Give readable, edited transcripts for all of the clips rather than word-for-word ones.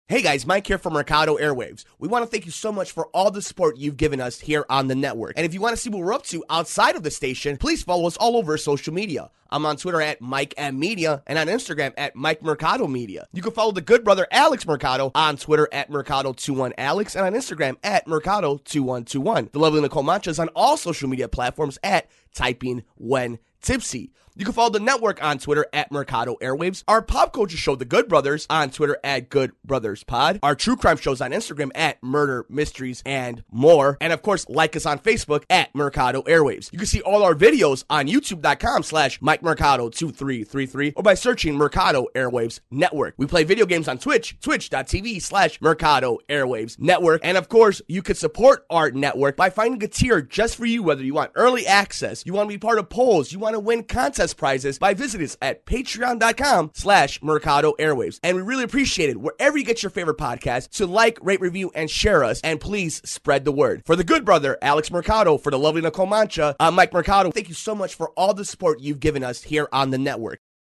Hey guys, Mike here from Mercado Airwaves. We want to thank you so much for all the support you've given us here on the network. And if you want to see what we're up to outside of the station, please follow us all over social media. I'm on Twitter at Mike M Media and on Instagram at Mike Mercado Media. You can follow the good brother Alex Mercado on Twitter at Mercado21Alex and on Instagram at Mercado2121. The lovely Nicole Mancha is on all social media platforms at Typing When Tipsy. You can follow the network on Twitter at Mercado Airwaves. Our pop culture show, The Good Brothers, on Twitter at Good Brothers Pod. Our true crime shows on Instagram at Murder, Mysteries, and More. And of course, like us on Facebook at Mercado Airwaves. You can see all our videos on YouTube.com/Mike Mercado 2333 or by searching Mercado Airwaves Network. We play video games on Twitch, twitch.tv/Mercado Airwaves Network. And of course, you can support our network by finding a tier just for you, whether you want early access, you want to be part of polls, you want to win contest prizes, by visiting us at patreon.com/Mercado Airwaves. And we really appreciate it wherever you get your favorite podcast. So like, rate, review, and share us. And please spread the word. For the good brother, Alex Mercado, for the lovely Nicole Mancha, I'm Mike Mercado. Thank you so much for all the support you've given us here on the network.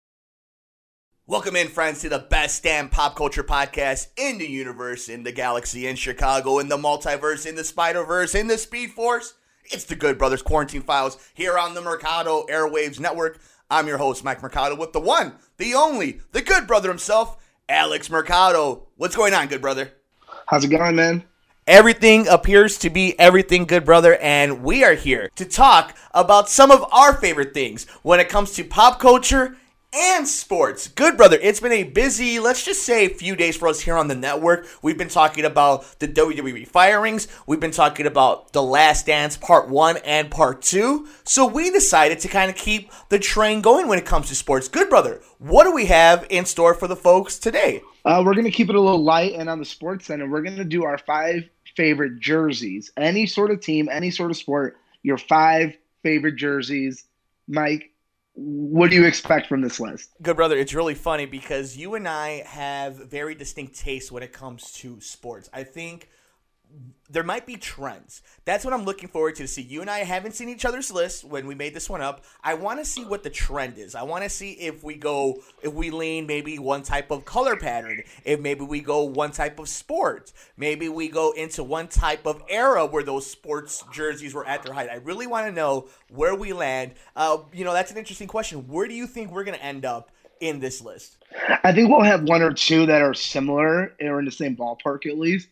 Welcome in, friends, to the best damn pop culture podcast in the universe, in the galaxy, in Chicago, in the multiverse, in the Spider-Verse, in the Speed Force. It's the Good Brothers Quarantine Files here on the Mercado Airwaves Network. I'm your host, Mike Mercado, with the one, the only, the good brother himself, Alex Mercado. What's going on, good brother? How's it going, man? Everything appears to be everything, good brother, and we are here to talk about some of our favorite things when it comes to pop culture and sports. Good brother, it's been a busy, let's just say, few days for us here on the network. We've been talking about the WWE firings. We've been talking about The Last Dance Part 1 and Part 2. So we decided to kind of keep the train going when it comes to sports. Good brother, what do we have in store for the folks today? We're going to keep it a little light, and on the sports end, we're going to do our 5 favorite jerseys. Any sort of team, any sort of sport, your 5 favorite jerseys. Mike, what do you expect from this list? Good brother, it's really funny because you and I have very distinct tastes when it comes to sports. I think there might be trends. That's what I'm looking forward to see. You and I haven't seen each other's list when we made this one up. I want to see what the trend is. I want to see if we lean maybe one type of color pattern, if maybe we go one type of sport, maybe we go into one type of era where those sports jerseys were at their height. I really want to know where we land. That's an interesting question. Where do you think we're going to end up in this list? I think we'll have one or two that are similar or in the same ballpark at least.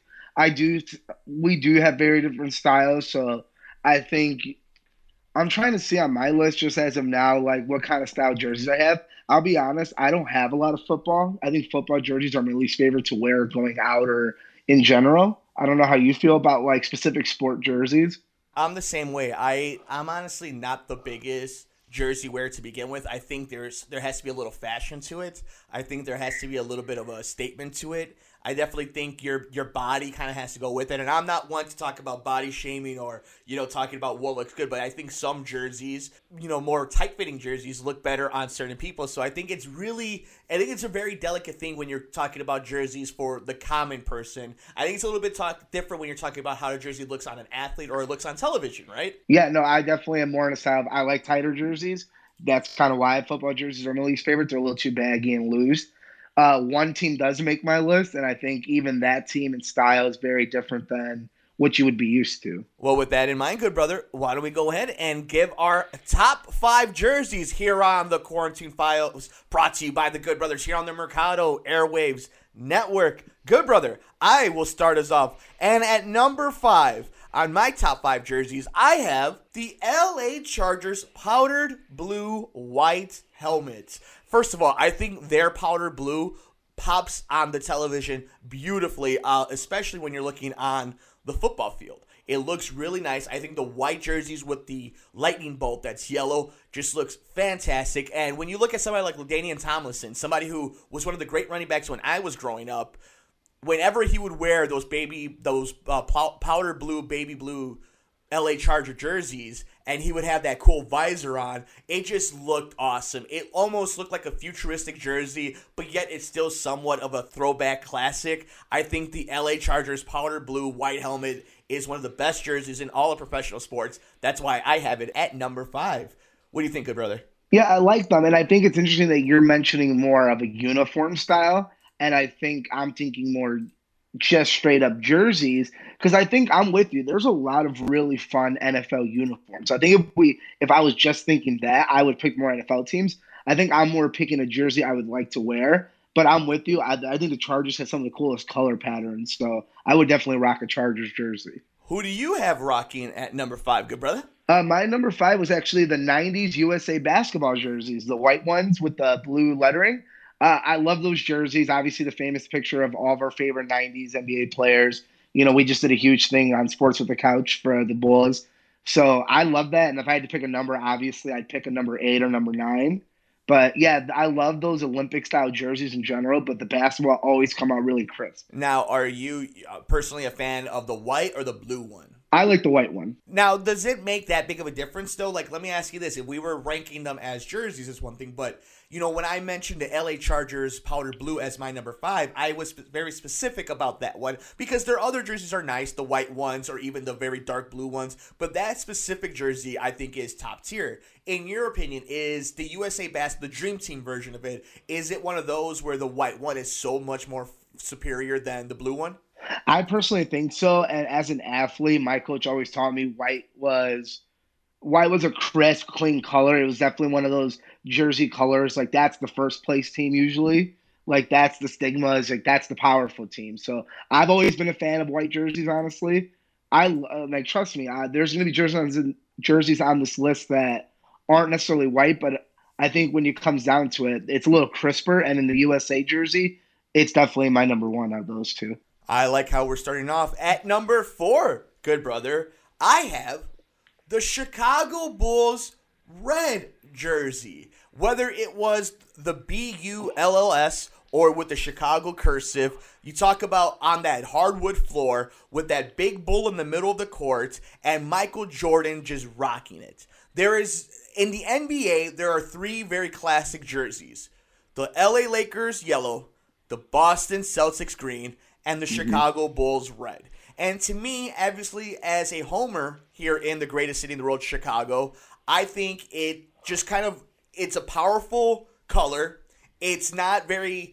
We do have very different styles, so I think I'm trying to see on my list just as of now, like what kind of style jerseys I have. I'll be honest, I don't have a lot of football. I think football jerseys are my least favorite to wear going out or in general. I don't know how you feel about like specific sport jerseys. I'm the same way. I'm honestly not the biggest jersey wear to begin with. I think there has to be a little fashion to it. I think there has to be a little bit of a statement to it. I definitely think your body kind of has to go with it. And I'm not one to talk about body shaming or, talking about what looks good. But I think some jerseys, more tight-fitting jerseys look better on certain people. So I think it's a very delicate thing when you're talking about jerseys for the common person. I think it's a little bit different when you're talking about how a jersey looks on an athlete or it looks on television, right? Yeah, no, I definitely am more in a style of I like tighter jerseys. That's kind of why football jerseys are my least favorite. They're a little too baggy and loose. One team does make my list, and I think even that team and style is very different than what you would be used to. Well, with that in mind, good brother, why don't we go ahead and give our top 5 jerseys here on the Quarantine Files, brought to you by the Good Brothers here on the Mercado Airwaves Network. Good brother, I will start us off. And at number 5 on my top 5 jerseys, I have the LA Chargers powdered blue white helmets. First of all, I think their powder blue pops on the television beautifully, especially when you're looking on the football field. It looks really nice. I think the white jerseys with the lightning bolt that's yellow just looks fantastic. And when you look at somebody like LaDainian Tomlinson, somebody who was one of the great running backs when I was growing up, whenever he would wear those powder blue, baby blue LA Charger jerseys, and he would have that cool visor on, it just looked awesome. It almost looked like a futuristic jersey, but yet it's still somewhat of a throwback classic. I think the LA Chargers powder blue white helmet is one of the best jerseys in all of professional sports. That's why I have it at number 5. What do you think, good brother? Yeah, I like them, and I think it's interesting that you're mentioning more of a uniform style. and I think I'm thinking more just straight up jerseys because I think I'm with you. There's a lot of really fun NFL uniforms. I think if I was just thinking that, I would pick more NFL teams. I think I'm more picking a jersey I would like to wear. But I'm with you. I think the Chargers have some of the coolest color patterns, so I would definitely rock a Chargers jersey. Who do you have rocking at number 5, good brother? My number 5 was actually the '90s USA basketball jerseys, the white ones with the blue lettering. I love those jerseys. Obviously, the famous picture of all of our favorite '90s NBA players. You know, we just did a huge thing on Sports with the Couch for the Bulls, so I love that. And if I had to pick a number, obviously, I'd pick a number 8 or number 9. But yeah, I love those Olympic style jerseys in general, but the basketball always come out really crisp. Now, are you personally a fan of the white or the blue one? I like the white one. Now, does it make that big of a difference, though? Like, let me ask you this. If we were ranking them as jerseys, is one thing. But, you know, when I mentioned the LA Chargers powder blue as my number 5, I was very specific about that one because their other jerseys are nice, the white ones or even the very dark blue ones. But that specific jersey, I think, is top tier. In your opinion, is the USA the Dream Team version of it, is it one of those where the white one is so much more superior than the blue one? I personally think so. And as an athlete, my coach always taught me white was a crisp, clean color. It was definitely one of those jersey colors. Like that's the first place team usually. Like that's the stigma. Is like that's the powerful team. So I've always been a fan of white jerseys. Honestly, trust me. There's going to be jerseys on this list that aren't necessarily white, but I think when it comes down to it, it's a little crisper. And in the USA jersey, it's definitely my number 1 out of those two. I like how we're starting off at number 4, good brother. I have the Chicago Bulls red jersey. Whether it was the BULLS or with the Chicago cursive, you talk about on that hardwood floor with that big bull in the middle of the court and Michael Jordan just rocking it. In the NBA, there are 3 very classic jerseys. The LA Lakers yellow, the Boston Celtics green, and the Chicago Bulls red. And to me, obviously, as a homer here in the greatest city in the world, Chicago, I think it just it's a powerful color. It's not very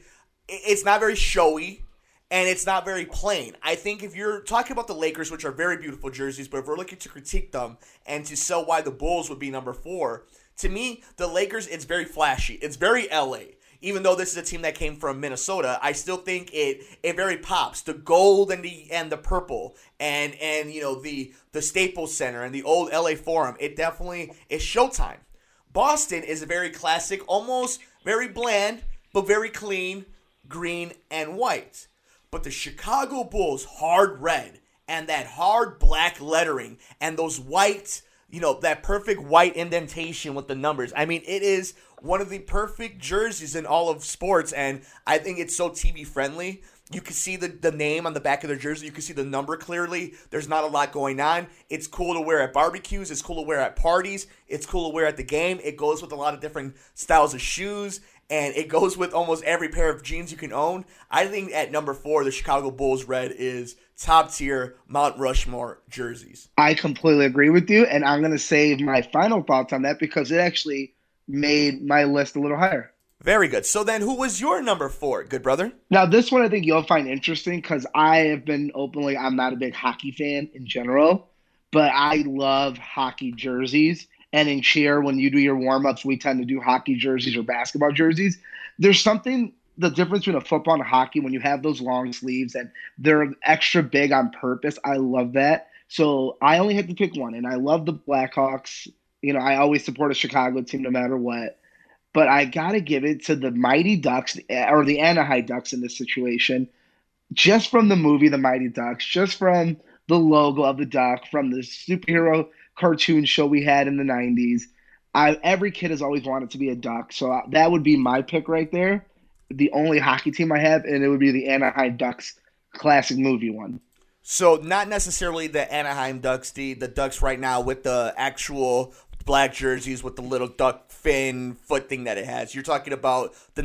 showy, and it's not very plain. I think if you're talking about the Lakers, which are very beautiful jerseys, but if we're looking to critique them and to sell why the Bulls would be number 4, to me, the Lakers, it's very flashy. It's very LA. Even though this is a team that came from Minnesota, I still think it very pops. The gold and the purple and you know the Staples Center and the old LA Forum. It definitely is showtime. Boston is a very classic, almost very bland, but very clean, green and white. But the Chicago Bulls hard red and that hard black lettering and those white, you know, that perfect white indentation with the numbers. I mean, it is one of the perfect jerseys in all of sports, and I think it's so TV friendly. You can see the name on the back of their jersey. You can see the number clearly. There's not a lot going on. It's cool to wear at barbecues. It's cool to wear at parties. It's cool to wear at the game. It goes with a lot of different styles of shoes, and it goes with almost every pair of jeans you can own. I think at number 4, the Chicago Bulls red is top tier Mount Rushmore jerseys. I completely agree with you, and I'm going to save my final thoughts on that because it actually made my list a little higher. Very good. So then who was your number 4, good brother? Now, this one I think you'll find interesting because I have been openly, I'm not a big hockey fan in general, but I love hockey jerseys. And in cheer, when you do your warm-ups, we tend to do hockey jerseys or basketball jerseys. There's something, the difference between a football and a hockey when you have those long sleeves and they're extra big on purpose. I love that. So I only had to pick one, and I love the Blackhawks. You know, I always support a Chicago team no matter what. But I got to give it to the Mighty Ducks, or the Anaheim Ducks in this situation, just from the movie The Mighty Ducks, just from the logo of the duck, from the superhero cartoon show we had in the 90s. Every kid has always wanted to be a duck, so that would be my pick right there. The only hockey team I have, and it would be the Anaheim Ducks classic movie one. So not necessarily the Anaheim Ducks, the Ducks right now with the actual black jerseys with the little duck fin foot thing that it has. You're talking about the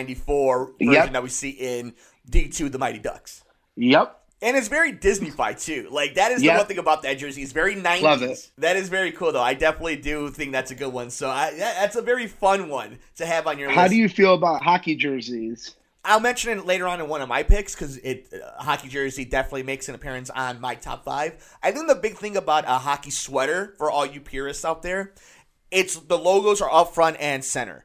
1994 version that we see in D2, the Mighty Ducks. Yep. And it's very Disney-fied, too. Like, that is the one thing about that jersey. It's very 90s. Love it. That is very cool, though. I definitely do think that's a good one. So that's a very fun one to have on your list. How do you feel about hockey jerseys? I'll mention it later on in one of my picks because hockey jersey definitely makes an appearance on my top 5. I think the big thing about a hockey sweater for all you purists out there, it's the logos are up front and center.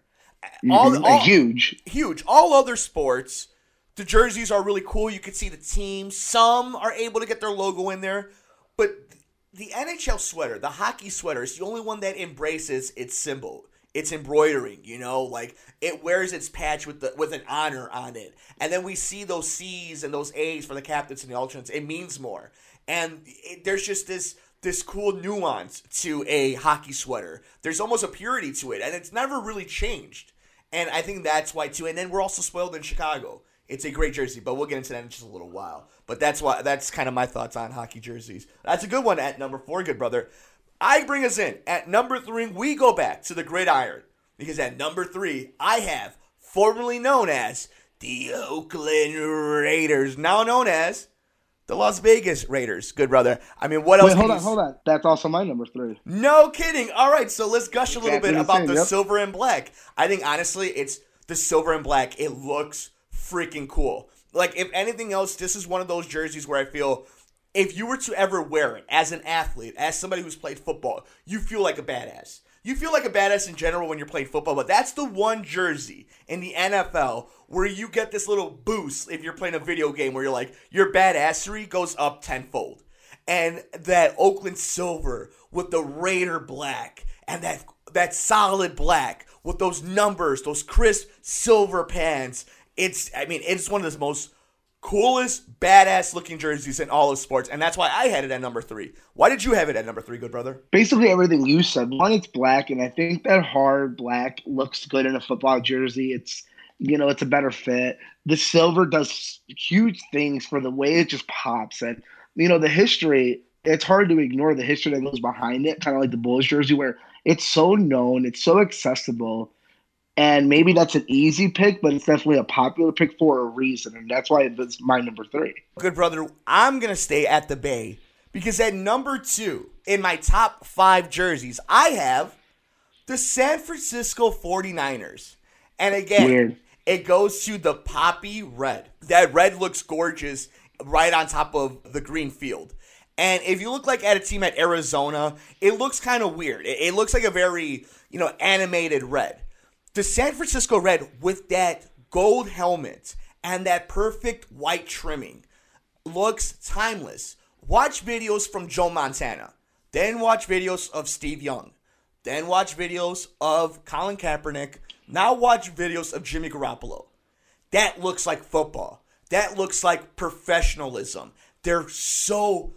Huge. All other sports, the jerseys are really cool. You can see the team. Some are able to get their logo in there, but the NHL sweater, the hockey sweater, is the only one that embraces its symbol. It's embroidering, like it wears its patch with an honor on it. And then we see those C's and those A's for the captains and the alternates. It means more. And there's just this cool nuance to a hockey sweater. There's almost a purity to it, and it's never really changed. And I think that's why, too. And then we're also spoiled in Chicago. It's a great jersey, but we'll get into that in just a little while. But that's kind of my thoughts on hockey jerseys. That's a good one at number 4, good brother. I bring us in. At number 3, we go back to the gridiron. Because at number 3, I have formerly known as the Oakland Raiders. Now known as the Las Vegas Raiders. Good brother. I mean, what else? Wait, hold on. That's also my number 3. No kidding. All right, so let's gush a little bit about the silver and black. I think, honestly, it's the silver and black. It looks freaking cool. Like, if anything else, this is one of those jerseys where I feel if you were to ever wear it as an athlete, as somebody who's played football, you feel like a badass. You feel like a badass in general when you're playing football, but that's the one jersey in the NFL where you get this little boost if you're playing a video game where you're like, your badassery goes up tenfold. And that Oakland silver with the Raider black and that solid black with those numbers, those crisp silver pants, it's one of the most coolest, badass looking jerseys in all of sports, and that's why I had it at number 3. Why did you have it at number 3, good brother? Basically everything you said. One, it's black, and I think that hard black looks good in a football jersey. It's a better fit. The silver does huge things for the way it just pops, and the history. It's hard to ignore the history that goes behind it, kind of like the Bulls jersey, where it's so known, it's so accessible. And maybe that's an easy pick, but it's definitely a popular pick for a reason. And that's why it's my number 3. Good brother, I'm going to stay at the Bay because at number 2 in my top 5 jerseys, I have the San Francisco 49ers. And again, It goes to the poppy red. That red looks gorgeous right on top of the green field. And if you look like at a team at Arizona, it looks kind of weird. It looks like a very, animated red. The San Francisco red with that gold helmet and that perfect white trimming looks timeless. Watch videos from Joe Montana. Then watch videos of Steve Young. Then watch videos of Colin Kaepernick. Now watch videos of Jimmy Garoppolo. That looks like football. That looks like professionalism. They're so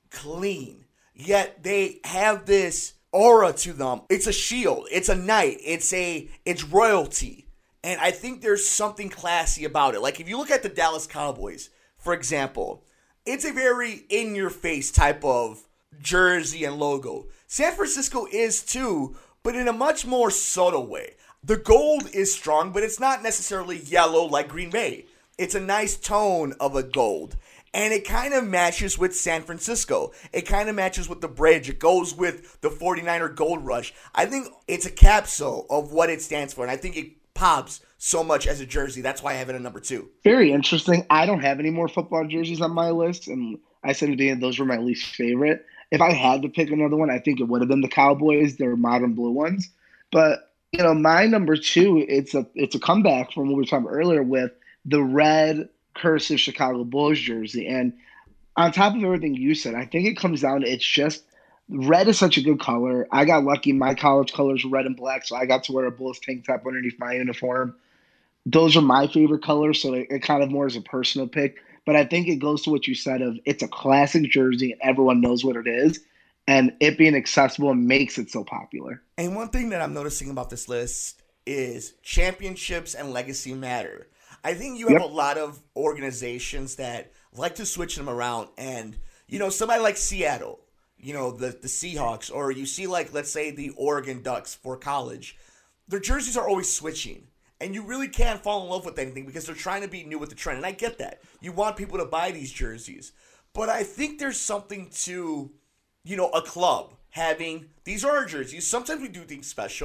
clean, yet they have this aura to them. It's a shield. It's a knight. It's royalty. And I think there's something classy about it. Like if you look at the Dallas Cowboys, for example, it's a very in-your-face type of jersey and logo. San Francisco is too, but in a much more subtle way. The gold is strong, but it's not necessarily yellow like Green Bay. It's a nice tone of a gold. And it kind of matches with San Francisco. It kind of matches with the bridge. It goes with the 49er Gold Rush. I think it's a capsule of what it stands for. And I think it pops so much as a jersey. That's why I have it at number 2. Very interesting. I don't have any more football jerseys on my list. And I said at the end, those were my least favorite. If I had to pick another one, I think it would have been the Cowboys, their modern blue ones. But, my number 2, it's a comeback from what we were talking about earlier with the red cursive Chicago Bulls jersey. And on top of everything you said, I think it comes down to it's just red is such a good color. I got lucky. My college colors were red and black, so I got to wear a Bulls tank top underneath my uniform. Those are my favorite colors, so it kind of more is a personal pick. But I think it goes to what you said of it's a classic jersey and everyone knows what it is. And it being accessible makes it so popular. And one thing that I'm noticing about this list is championships and legacy matter. I think you have a lot of organizations that like to switch them around. And, somebody like Seattle, the Seahawks, or you see like, let's say the Oregon Ducks for college, their jerseys are always switching. And you really can't fall in love with anything because they're trying to be new with the trend. And I get that. You want people to buy these jerseys. But I think there's something to, a club having, these are our jerseys. Sometimes we do things special,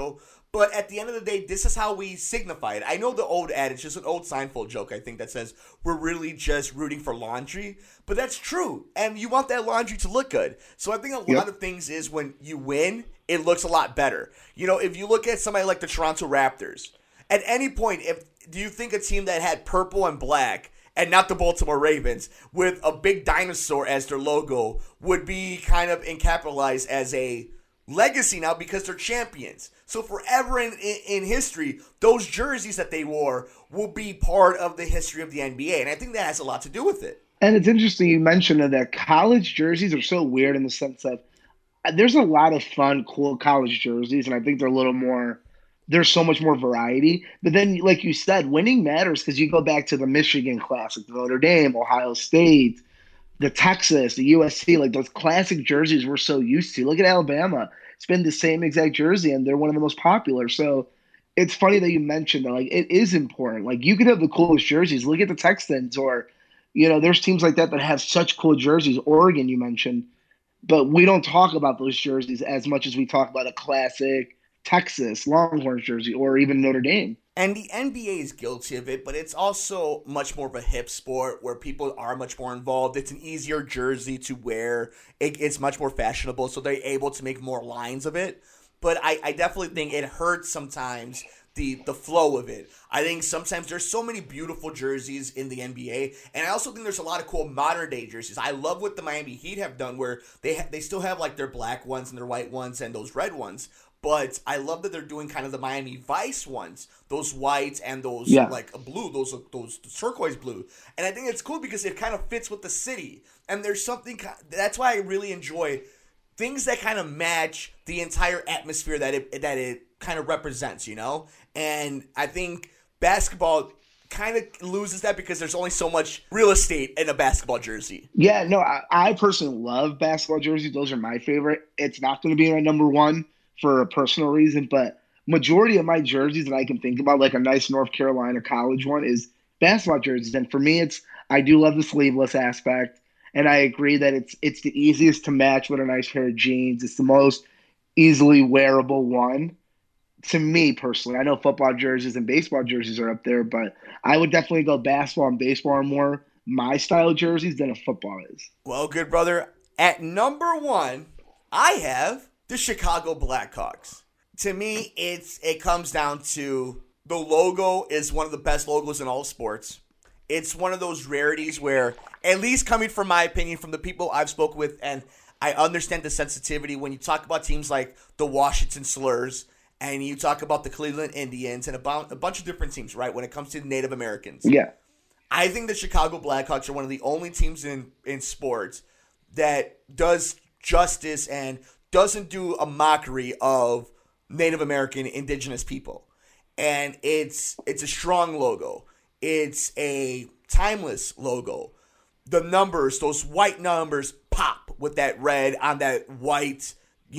But at the end of the day, this is how we signify it. I know the old adage, just an old Seinfeld joke, I think, that says we're really just rooting for laundry. But that's true. And you want that laundry to look good. So I think a lot of things is when you win, it looks a lot better. You know, if you look at somebody like the Toronto Raptors, at any point, do you think a team that had purple and black, and not the Baltimore Ravens, with a big dinosaur as their logo, would be kind of encapitalized as a legacy now because they're champions? So forever in history, those jerseys that they wore will be part of the history of the NBA, and I think that has a lot to do with it. And it's interesting you mentioned that college jerseys are so weird in the sense of there's a lot of fun, cool college jerseys, and I think they're a little more – there's so much more variety. But then, like you said, winning matters because you go back to the Michigan Classic, the Notre Dame, Ohio State, the Texas, the USC, like those classic jerseys we're so used to. Look at Alabama. It's been the same exact jersey, and they're one of the most popular. So it's funny that you mentioned that. Like, it is important. Like, you could have the coolest jerseys. Look at the Texans or, you know, there's teams like that have such cool jerseys. Oregon, you mentioned. But we don't talk about those jerseys as much as we talk about a classic Texas Longhorns jersey or even Notre Dame. And the NBA is guilty of it, but it's also much more of a hip sport where people are much more involved. It's an easier jersey to wear. It's much more fashionable, so they're able to make more lines of it. But I definitely think it hurts sometimes the flow of it. I think sometimes there's so many beautiful jerseys in the NBA, and I also think there's a lot of cool modern day jerseys. I love what the Miami Heat have done where they still have like their black ones and their white ones and those red ones. But I love that they're doing kind of the Miami Vice ones, those whites and those like blue, those turquoise blue. And I think it's cool because it kind of fits with the city. And there's something, that's why I really enjoy things that kind of match the entire atmosphere that it kind of represents, you know? And I think basketball kind of loses that because there's only so much real estate in a basketball jersey. Yeah, no, I personally love basketball jerseys. Those are my favorite. It's not going to be my number one for a personal reason, but majority of my jerseys that I can think about, like a nice North Carolina college one, is basketball jerseys. And for me, I do love the sleeveless aspect, and I agree that it's the easiest to match with a nice pair of jeans. It's the most easily wearable one. To me personally, I know football jerseys and baseball jerseys are up there, but I would definitely go basketball and baseball are more my style jerseys than a football is. Well, good brother, at number one, I have the Chicago Blackhawks. To me, it comes down to the logo is one of the best logos in all sports. It's one of those rarities where, at least coming from my opinion, from the people I've spoken with, and I understand the sensitivity when you talk about teams like the Washington Slurs, and you talk about the Cleveland Indians, and about a bunch of different teams, right, when it comes to Native Americans. Yeah. I think the Chicago Blackhawks are one of the only teams in sports that does justice and doesn't do a mockery of Native American indigenous people. And it's a strong logo. It's a timeless logo. The numbers, those white numbers pop with that red on that white,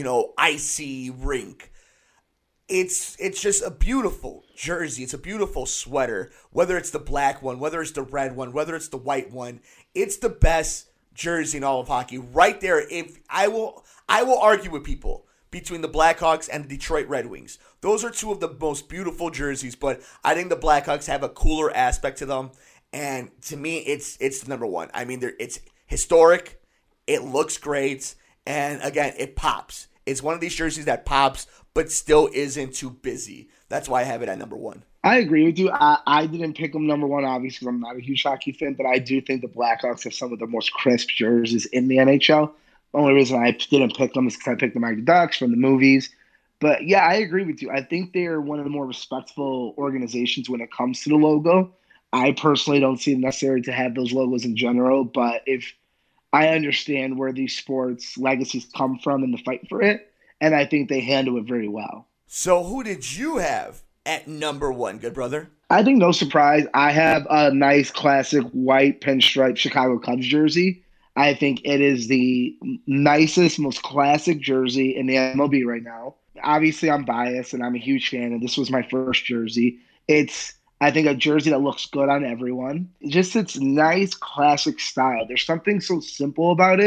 icy rink. It's just a beautiful jersey. It's a beautiful sweater. Whether it's the black one, whether it's the red one, whether it's the white one, it's the best jersey in all of hockey. Right there, if I will argue with people between the Blackhawks and the Detroit Red Wings. Those are two of the most beautiful jerseys, but I think the Blackhawks have a cooler aspect to them. And to me, it's the number one. I mean, it's historic. It looks great. And again, it pops. It's one of these jerseys that pops, but still isn't too busy. That's why I have it at number one. I agree with you. I didn't pick them number one, obviously, because I'm not a huge hockey fan, but I do think the Blackhawks have some of the most crisp jerseys in the NHL. The only reason I didn't pick them is because I picked the Mighty Ducks from the movies. But yeah, I agree with you. I think they're one of the more respectful organizations when it comes to the logo. I personally don't see it necessary to have those logos in general, but if I understand where these sports legacies come from and the fight for it, and I think they handle it very well. So who did you have at number one, good brother? I think no surprise. I have a nice classic white pinstripe Chicago Cubs jersey. I think it is the nicest, most classic jersey in the MLB right now. Obviously, I'm biased, and I'm a huge fan, and this was my first jersey. It's, I think, a jersey that looks good on everyone. Just its nice, classic style. There's something so simple about it,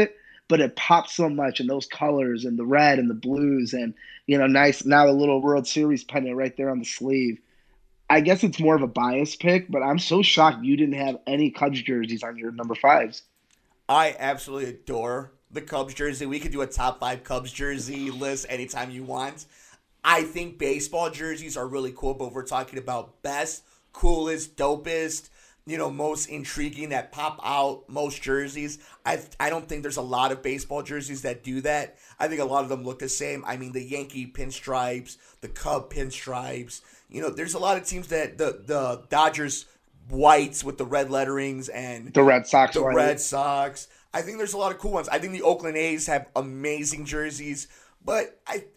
but it pops so much, and those colors and the red and the blues and nice now the little World Series pennant right there on the sleeve. I guess it's more of a bias pick, but I'm so shocked you didn't have any Cubs jerseys on your number fives. I absolutely adore the Cubs jersey. We could do a top 5 Cubs jersey list anytime you want. I think baseball jerseys are really cool, but we're talking about best, coolest, dopest, most intriguing that pop out most jerseys. I don't think there's a lot of baseball jerseys that do that. I think a lot of them look the same. I mean, the Yankee pinstripes, the Cub pinstripes. There's a lot of teams that the Dodgers whites with the red letterings and the Red Sox. Red Sox. I think there's a lot of cool ones. I think the Oakland A's have amazing jerseys, but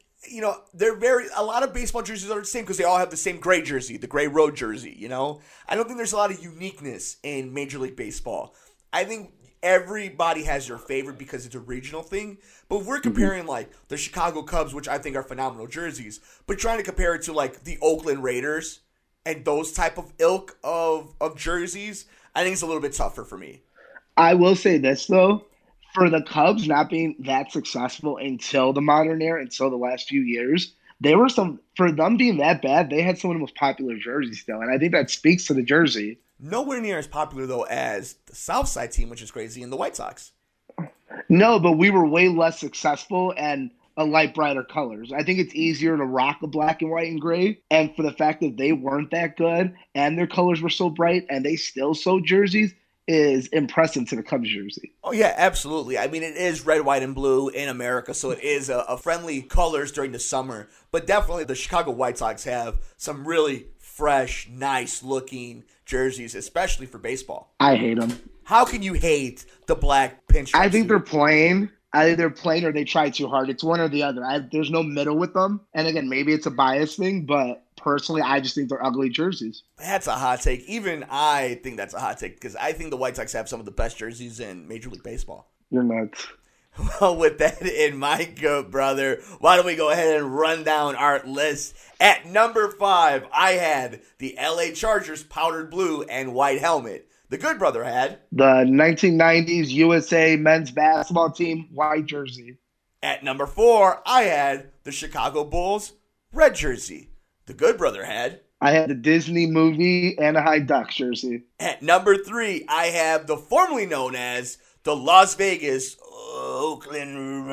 a lot of baseball jerseys are the same because they all have the same gray jersey, the gray road jersey, I don't think there's a lot of uniqueness in Major League Baseball. I think everybody has their favorite because it's a regional thing. But if we're comparing like the Chicago Cubs, which I think are phenomenal jerseys, but trying to compare it to like the Oakland Raiders and those type of ilk of jerseys, I think it's a little bit tougher for me. I will say this though. For the Cubs not being that successful until the modern era, until the last few years, for them being that bad, they had some of the most popular jerseys still. And I think that speaks to the jersey. Nowhere near as popular, though, as the Southside team, which is crazy, and the White Sox. No, but we were way less successful and a light brighter colors. I think it's easier to rock a black and white and gray. And for the fact that they weren't that good and their colors were so bright and they still sold jerseys, is impressive to the Cubs jersey. Oh, yeah, absolutely. I mean, it is red, white, and blue in America, so it is a friendly colors during the summer. But definitely the Chicago White Sox have some really fresh, nice-looking jerseys, especially for baseball. I hate them. How can you hate the black pinstripes? I think they're plain. Either they're plain or they try too hard. It's one or the other. There's no middle with them. And again, maybe it's a bias thing, but personally, I just think they're ugly jerseys. That's a hot take. Even I think that's a hot take because I think the White Sox have some of the best jerseys in Major League Baseball. You're nuts. Well, with that in mind, good brother, why don't we go ahead and run down our list? At number 5, I had the LA Chargers powdered blue and white helmet. The good brother had the 1990s USA men's basketball team white jersey. At number 4, I had the Chicago Bulls red jersey. The good brother had I had the Disney movie Anaheim Ducks jersey. At number 3, I have the formerly known as the Las Vegas Oakland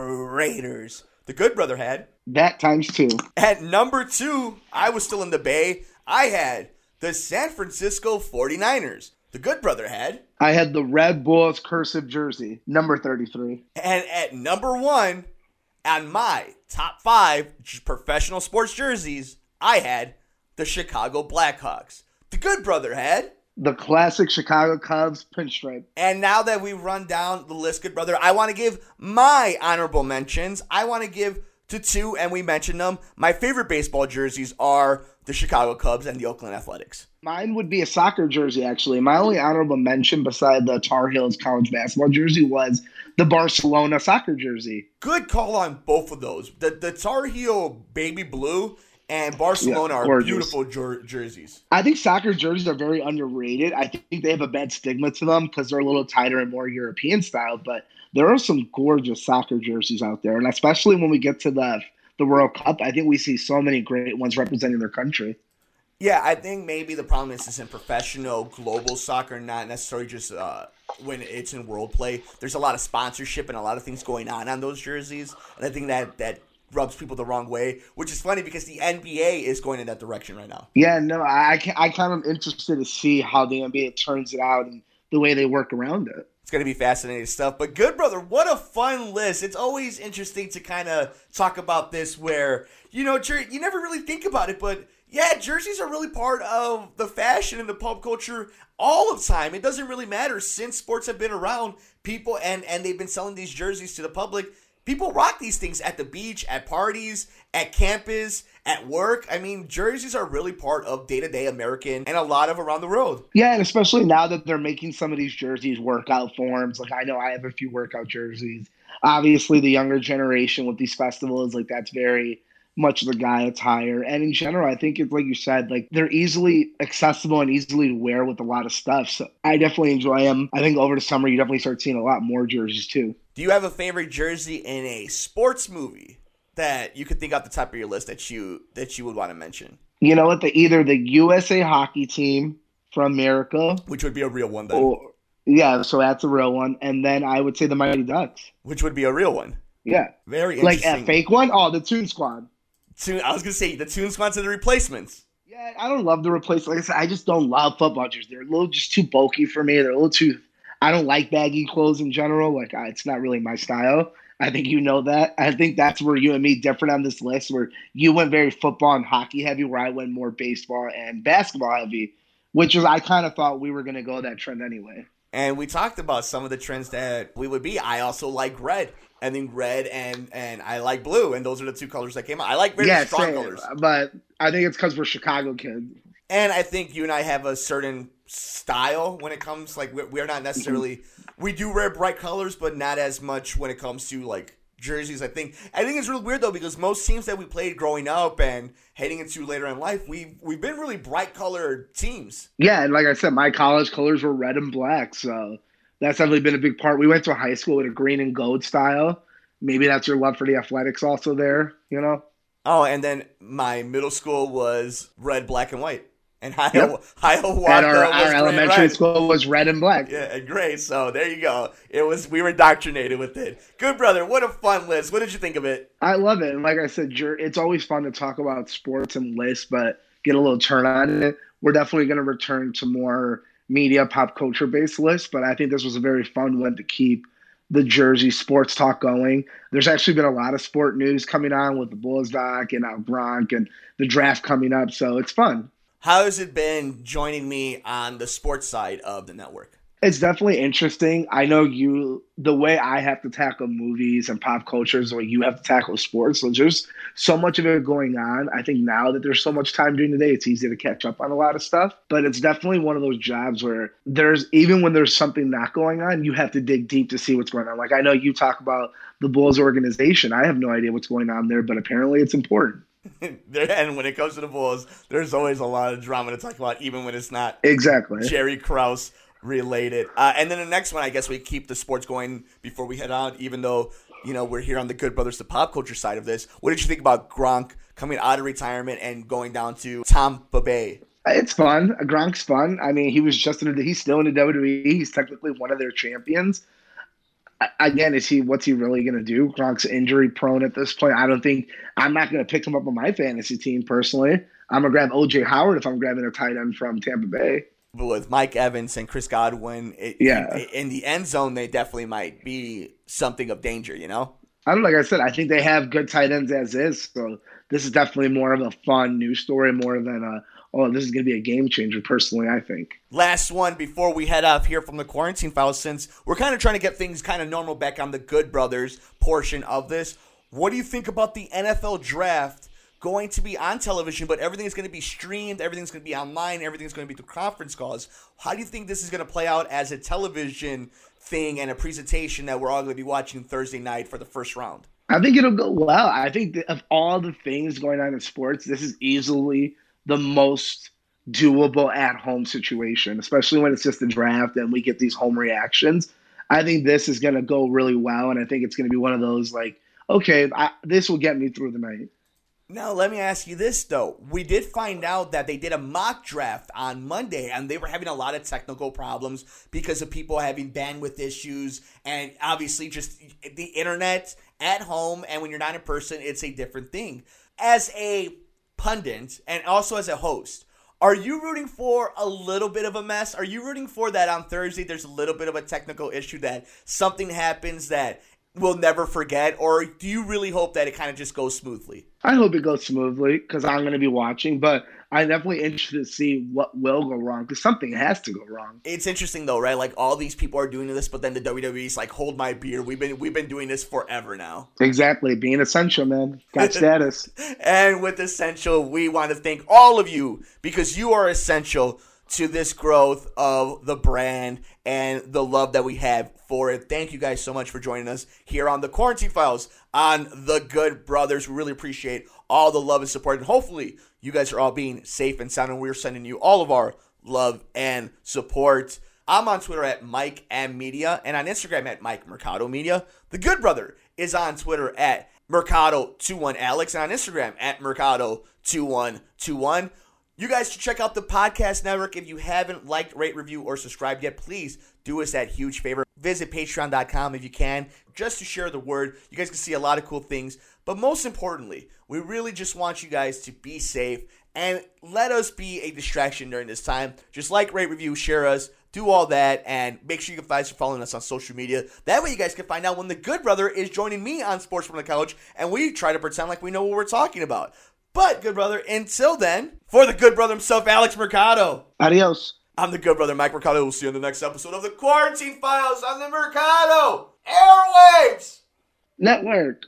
Raiders. The good brother had that times 2. At number 2, I was still in the Bay. I had the San Francisco 49ers. The good brother had I had the Red Bulls cursive jersey, number 33. And at number 1, on my top 5 professional sports jerseys, I had the Chicago Blackhawks. The good brother had the classic Chicago Cubs pinstripe. And now that we've run down the list, good brother, I want to give my honorable mentions. I want to give to 2, and we mentioned them. My favorite baseball jerseys are the Chicago Cubs and the Oakland Athletics. Mine would be a soccer jersey, actually. My only honorable mention beside the Tar Heels college basketball jersey was the Barcelona soccer jersey. Good call on both of those. The Tar Heel baby blue and Barcelona are beautiful jerseys. I think soccer jerseys are very underrated. I think they have a bad stigma to them because they're a little tighter and more European style, but there are some gorgeous soccer jerseys out there. And especially when we get to the World Cup, I think we see so many great ones representing their country. Yeah, I think maybe the problem is in professional global soccer, not necessarily just when it's in world play. There's a lot of sponsorship and a lot of things going on those jerseys. And I think that rubs people the wrong way, which is funny because the NBA is going in that direction right now. Yeah, no, I kind of interested to see how the NBA turns it out and the way they work around it. It's going to be fascinating stuff. But good brother, what a fun list. It's always interesting to kind of talk about this where, you never really think about it, but yeah, jerseys are really part of the fashion and the pop culture all of time. It doesn't really matter since sports have been around. People and they've been selling these jerseys to the public. People rock these things at the beach, at parties, at campus, at work. I mean, jerseys are really part of day-to-day American and a lot of around the world. Yeah, and especially now that they're making some of these jerseys workout forms. Like, I know I have a few workout jerseys. Obviously, the younger generation with these festivals, like, that's very, much of the guy attire. And in general, I think it's like you said, like they're easily accessible and easily to wear with a lot of stuff. So I definitely enjoy them. I think over the summer, you definitely start seeing a lot more jerseys too. Do you have a favorite jersey in a sports movie that you could think off the top of your list that you would want to mention? You know what? Either the USA hockey team from America, which would be a real one then. Or, yeah, so that's a real one. And then I would say the Mighty Ducks, which would be a real one. Yeah. Very interesting. Like a fake one? Oh, the Toon Squad. I was going to say the Toon Squad's are the replacements. Yeah, I don't love the replacements. Like I said, I just don't love football jerseys. They're a little just too bulky for me. They're a little too – I don't like baggy clothes in general. Like it's not really my style. I think you know that. I think that's where you and me different on this list, where you went very football and hockey heavy, where I went more baseball and basketball heavy, which is I kind of thought we were going to go that trend anyway. And we talked about some of the trends that we would be. I also like red. I think red and I like blue, and those are the two colors that came out. I like very strong colors. But I think it's because we're Chicago kids. And I think you and I have a certain style when it comes, like, we're not necessarily, we do wear bright colors, but not as much when it comes to, like, jerseys. I think it's really weird, though, because most teams that we played growing up and heading into later in life, we've been really bright colored teams. Yeah, and like I said, my college colors were red and black, so that's definitely been a big part. We went to a high school with a green and gold style. Maybe that's your love for the athletics also there, you know? Oh, and then my middle school was red, black, and white. And Hiawatha and our elementary school was red and black. Yeah, and gray. So there you go. We were indoctrinated with it. Good brother, what a fun list. What did you think of it? I love it. And like I said, it's always fun to talk about sports and lists, but get a little turn on it. We're definitely going to return to more media, pop culture based lists, but I think this was a very fun one to keep the Jersey sports talk going. There's actually been a lot of sport news coming on with the Bulls doc and Gronk and the draft coming up, so it's fun. How has it been joining me on the sports side of the network? It's definitely interesting. I know the way I have to tackle movies and pop culture is the way you have to tackle sports. So there's so much of it going on. I think now that there's so much time during the day, it's easy to catch up on a lot of stuff. But it's definitely one of those jobs where even when there's something not going on, you have to dig deep to see what's going on. Like I know you talk about the Bulls organization. I have no idea what's going on there, but apparently it's important. And when it comes to the Bulls, there's always a lot of drama to talk about, even when it's not exactly Jerry Krause related. And then the next one, I guess we keep the sports going before we head out, even though, we're here on the Good Brothers, the pop culture side of this. What did you think about Gronk coming out of retirement and going down to Tampa Bay? It's fun. Gronk's fun. I mean, he's still in the WWE. He's technically one of their champions. Again, what's he really going to do? Gronk's injury prone at this point. I'm not going to pick him up on my fantasy team personally. I'm going to grab O.J. Howard if I'm grabbing a tight end from Tampa Bay. But with Mike Evans and Chris Godwin in the end zone, they definitely might be something of danger, Like I said, I think they have good tight ends as is. So this is definitely more of a fun news story more than this is going to be a game changer, personally, I think. Last one before we head off here from the Quarantine Files, since we're kind of trying to get things kind of normal back on the Good Brothers portion of this. What do you think about the NFL draft going to be on television, but everything is going to be streamed, everything's going to be online, everything's going to be through conference calls? How do you think this is going to play out as a television thing and a presentation that we're all going to be watching Thursday night for the first round? I think it'll go well. I think that of all the things going on in sports, this is easily the most doable at-home situation, especially when it's just a draft and we get these home reactions. I think this is going to go really well, and I think it's going to be one of those this will get me through the night. Now, let me ask you this, though. We did find out that they did a mock draft on Monday, and they were having a lot of technical problems because of people having bandwidth issues and obviously just the internet at home, and when you're not in person, it's a different thing. As a pundit and also as a host, are you rooting for a little bit of a mess? Are you rooting for that on Thursday there's a little bit of a technical issue, that something happens that we'll never forget? Or do you really hope that it kind of just goes smoothly? I hope it goes smoothly because I'm going to be watching, but I'm definitely interested to see what will go wrong because something has to go wrong. It's interesting though, right? Like all these people are doing this, but then the WWE's like, hold my beer. We've been doing this forever now. Exactly. Being essential, man. Got status. And with Essential, we want to thank all of you because you are essential to this growth of the brand and the love that we have for it. Thank you guys so much for joining us here on the Quarantine Files on the Good Brothers. We really appreciate all the love and support, and hopefully you guys are all being safe and sound, and we're sending you all of our love and support. I'm on Twitter at Mike M Media and on Instagram at Mike Mercado Media. The Good Brother is on Twitter at Mercado21Alex and on Instagram at Mercado2121. You guys should check out the podcast network. If you haven't liked, rate, review, or subscribed yet, please do us that huge favor. Visit patreon.com if you can, just to share the word. You guys can see a lot of cool things. But most importantly, we really just want you guys to be safe and let us be a distraction during this time. Just like, rate, review, share us, do all that, and make sure you guys are following us on social media. That way you guys can find out when the Good Brother is joining me on Sports from the Couch, and we try to pretend like we know what we're talking about. But, Good Brother, until then, for the Good Brother himself, Alex Mercado. Adios. I'm the Good Brother, Mike Mercado. We'll see you in the next episode of the Quarantine Files on the Mercado Airwaves Network.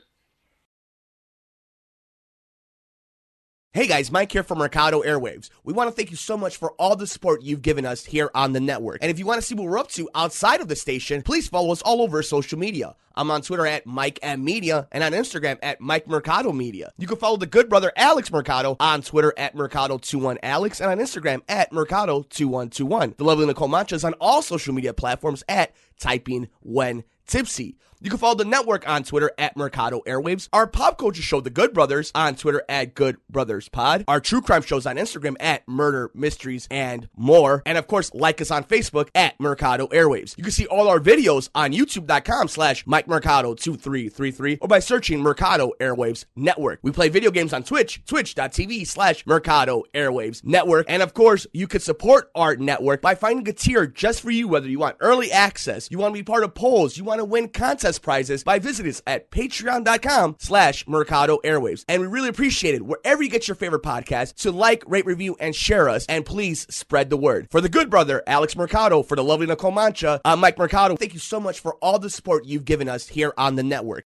Hey guys, Mike here from Mercado Airwaves. We want to thank you so much for all the support you've given us here on the network. And if you want to see what we're up to outside of the station, please follow us all over social media. I'm on Twitter at Mike M Media and on Instagram at Mike Mercado Media. You can follow the Good Brother Alex Mercado on Twitter at Mercado21Alex and on Instagram at Mercado2121. The lovely Nicole Mancha is on all social media platforms at Typing When Tipsy. You can follow the network on Twitter at Mercado Airwaves. Our pop culture show, The Good Brothers, on Twitter at Good Brothers Pod. Our true crime shows on Instagram at Murder, Mysteries, and More. And of course, like us on Facebook at Mercado Airwaves. You can see all our videos on YouTube.com/Mike Mercado 2333 or by searching Mercado Airwaves Network. We play video games on Twitch, twitch.tv/Mercado Airwaves Network. And of course, you can support our network by finding a tier just for you, whether you want early access, you want to be part of polls, you want to win contest prizes, by visiting us at patreon.com/Mercado Airwaves. And we really appreciate it wherever you get your favorite podcast. So like, rate, review, and share us, and please spread the word. For the Good Brother, Alex Mercado, for the lovely Nicole Mancha, I'm Mike Mercado. Thank you so much for all the support you've given us here on the network.